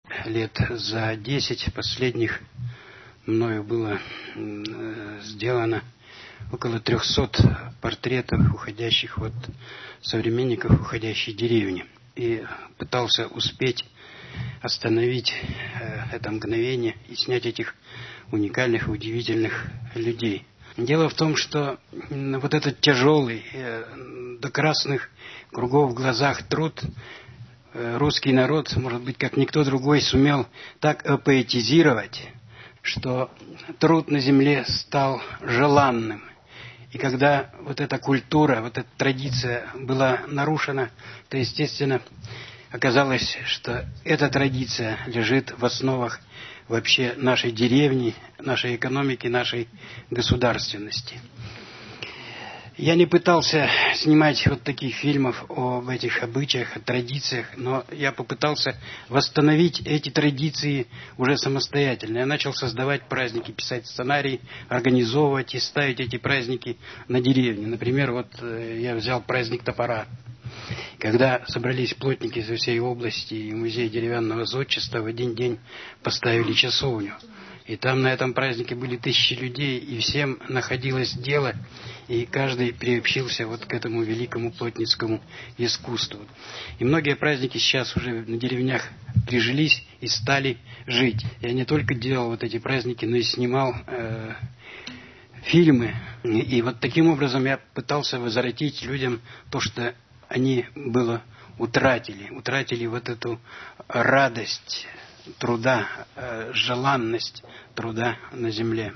лет за 10 последних мною было сделано около 300 портретов уходящих современников уходящей деревни. И пытался успеть остановить это мгновение и снять этих уникальных и удивительных людей. Дело в том, что вот этот тяжелый, до красных кругов в глазах труд русский народ, может быть, как никто другой, сумел так поэтизировать, что труд на земле стал желанным. И когда вот эта культура, вот эта традиция была нарушена, то, естественно, оказалось, что эта традиция лежит в основах вообще нашей деревни, нашей экономики, нашей государственности. Я не пытался снимать вот таких фильмов об этих обычаях, о традициях, но я попытался восстановить эти традиции уже самостоятельно. Я начал создавать праздники, писать сценарии, организовывать и ставить эти праздники на деревне. Например, я взял праздник топора. Когда собрались плотники из всей области и музей деревянного зодчества, в один день поставили часовню. И там на этом празднике были 1000 людей, и всем находилось дело, и каждый приобщился к этому великому плотницкому искусству. И многие праздники сейчас уже на деревнях прижились и стали жить. Я не только делал эти праздники, но и снимал фильмы. И таким образом я пытался возвратить людям то, что они утратили эту радость труда, желанность труда на земле.